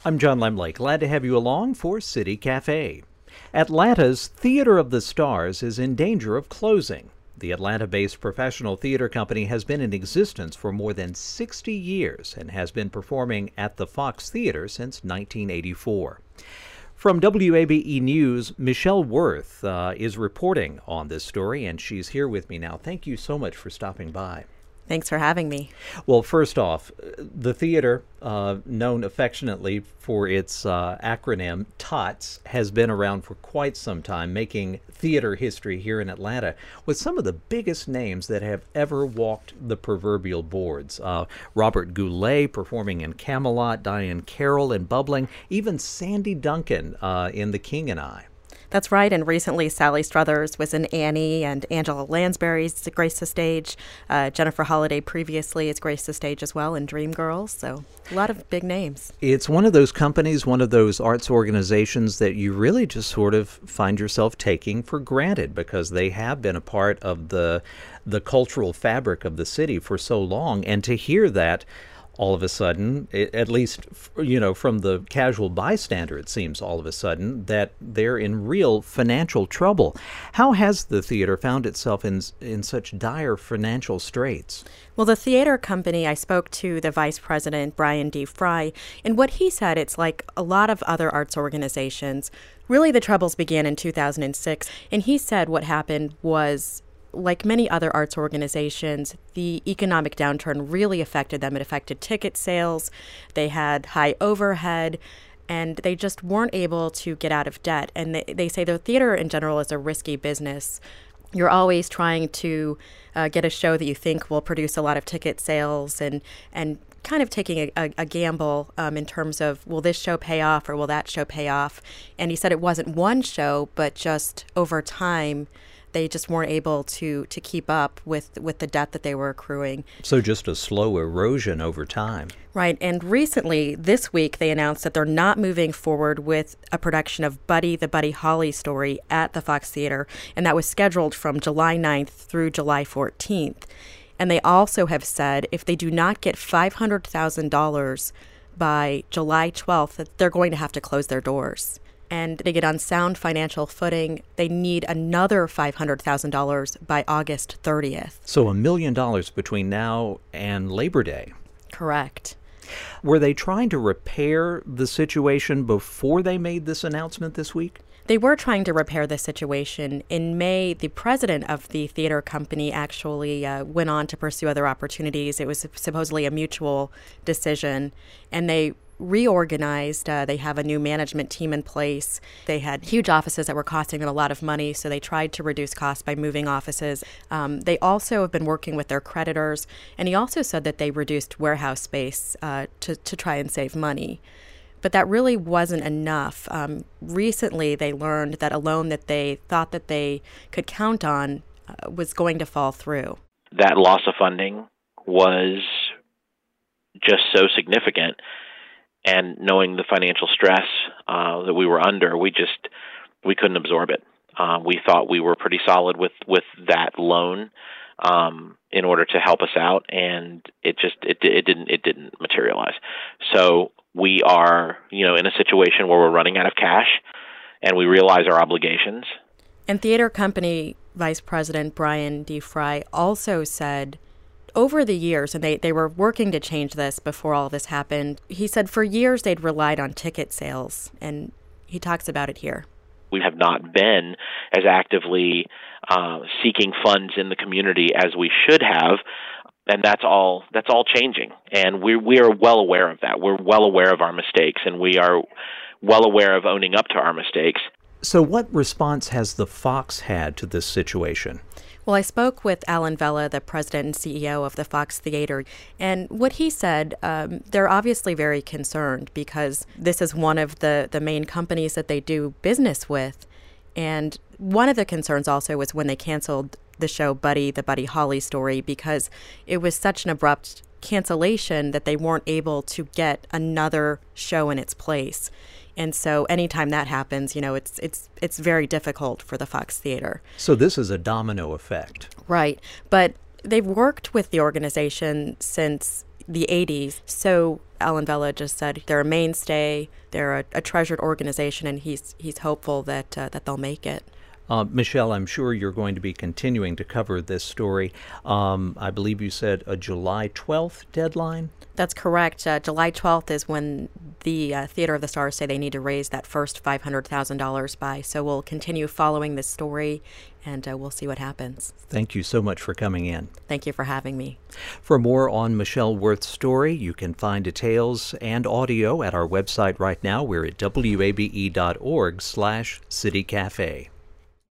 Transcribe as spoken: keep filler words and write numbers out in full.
I'm John Lemley. Glad to have you along for City Cafe. Atlanta's Theater of the Stars is in danger of closing. The Atlanta-based professional theater company has been in existence for more than sixty years and has been performing at the Fox Theater since nineteen eighty-four. From W A B E News, Michelle Worth uh, is reporting on this story, and she's here with me now. Thank you so much for stopping by. Thanks for having me. Well, first off, the theater, uh, known affectionately for its uh, acronym TOTS, has been around for quite some time, making theater history here in Atlanta with some of the biggest names that have ever walked the proverbial boards. Uh, Robert Goulet performing in Camelot, Diahann Carroll in Bubbling, even Sandy Duncan uh, in The King and I. That's right, and recently Sally Struthers was in Annie, and Angela Lansbury's graced the stage. Uh, Jennifer Holliday previously has graced the stage as well in Dreamgirls, so a lot of big names. It's one of those companies, one of those arts organizations that you really just sort of find yourself taking for granted because they have been a part of the the cultural fabric of the city for so long, and to hear that all of a sudden, it, at least, you know, from the casual bystander, it seems all of a sudden that they're in real financial trouble. How has the theater found itself in in such dire financial straits? Well, the theater company, I spoke to the vice president, Brian D. Fry, and what he said, it's like a lot of other arts organizations. Really, the troubles began in two thousand six, and he said what happened was, like many other arts organizations, the economic downturn really affected them. It affected ticket sales. They had high overhead, and they just weren't able to get out of debt. And they, they say the theater in general is a risky business. You're always trying to uh, get a show that you think will produce a lot of ticket sales and, and kind of taking a, a, a gamble um, in terms of, will this show pay off or will that show pay off? And he said it wasn't one show, but just over time, they just weren't able to to keep up with, with the debt that they were accruing. So just a slow erosion over time. Right. And recently, this week, they announced that they're not moving forward with a production of Buddy, the Buddy Holly story at the Fox Theater. And that was scheduled from July ninth through July fourteenth. And they also have said if they do not get five hundred thousand dollars by July twelfth, that they're going to have to close their doors. And they get on sound financial footing. They need another five hundred thousand dollars by August thirtieth. So a million dollars between now and Labor Day. Correct. Were they trying to repair the situation before they made this announcement this week? They were trying to repair the situation. In May, the president of the theater company actually uh, went on to pursue other opportunities. It was supposedly a mutual decision, and they reorganized. Uh, they have a new management team in place. They had huge offices that were costing them a lot of money, so they tried to reduce costs by moving offices. Um, they also have been working with their creditors, and he also said that they reduced warehouse space uh, to, to try and save money. But that really wasn't enough. Um, recently, they learned that a loan that they thought that they could count on uh, was going to fall through. That loss of funding was just so significant. And knowing the financial stress uh, that we were under, we just we couldn't absorb it. Uh, we thought we were pretty solid with, with that loan um, in order to help us out, and it just it it didn't it didn't materialize. So we are you know in a situation where we're running out of cash, and we realize our obligations. And theater company Vice President Brian D. Fry also said, over the years, and they, they were working to change this before all this happened, he said for years they'd relied on ticket sales, and he talks about it here. We have not been as actively uh, seeking funds in the community as we should have, and that's all that's all changing. And we we are well aware of that. We're well aware of our mistakes, and we are well aware of owning up to our mistakes. So what response has the Fox had to this situation? Well, I spoke with Alan Vella, the president and C E O of the Fox Theater, and what he said, um, they're obviously very concerned because this is one of the, the main companies that they do business with. And one of the concerns also was when they canceled the show Buddy, the Buddy Holly story, because it was such an abrupt cancellation that they weren't able to get another show in its place. And so anytime that happens, you know, it's it's it's very difficult for the Fox Theater. So this is a domino effect. Right. But they've worked with the organization since the eighties. So Alan Vella just said they're a mainstay, they're a, a treasured organization, and he's he's hopeful that uh, that they'll make it. Uh, Michelle, I'm sure you're going to be continuing to cover this story. Um, I believe you said a July twelfth deadline? That's correct. Uh, July twelfth is when the uh, Theater of the Stars say they need to raise that first five hundred thousand dollars by. So we'll continue following this story, and uh, we'll see what happens. Thank you so much for coming in. Thank you for having me. For more on Michelle Worth's story, you can find details and audio at our website right now. We're at W A B E dot org slash City Cafe.